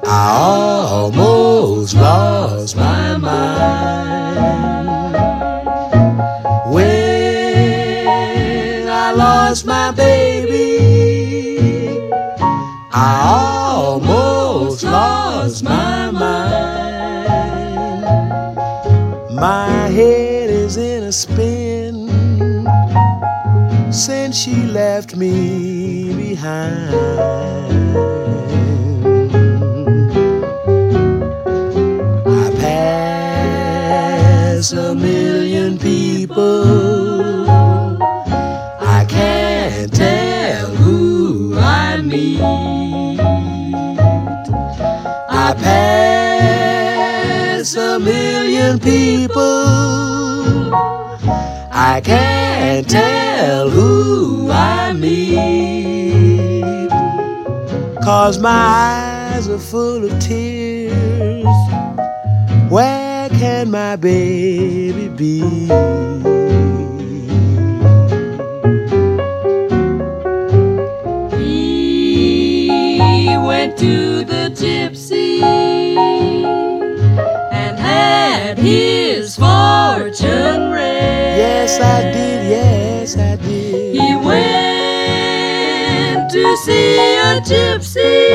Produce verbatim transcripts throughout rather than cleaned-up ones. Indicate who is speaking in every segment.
Speaker 1: I almost lost my mind. When I lost my baby, I almost lost my mind. My head is in a spin since she left me behind. I pass a million people, I can't tell who I meet. I pass a million people, I can't tell who I meet. 'Cause my eyes are full of tears. Where can my baby be?
Speaker 2: He went to the gypsy and had his fortune read.
Speaker 1: Yes, I did, yes, I did.
Speaker 2: He went to see a gypsy.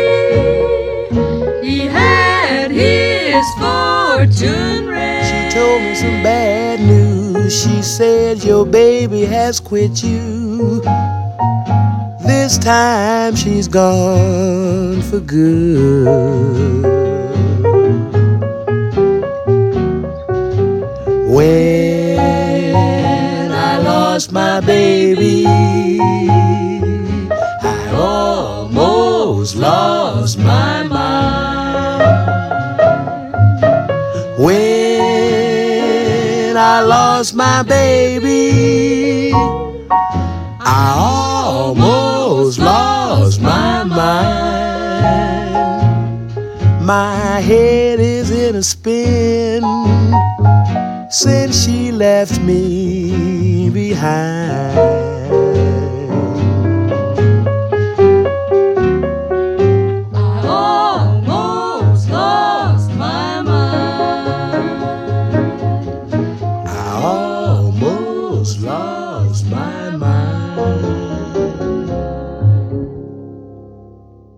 Speaker 2: He had his fortune read.
Speaker 1: She told me some bad news. She said your baby has quit you. This time she's gone for good. When I lost my baby, I almost lost my mind. When I lost my baby, I almost lost my mind. My head is in a spin since she left me behind.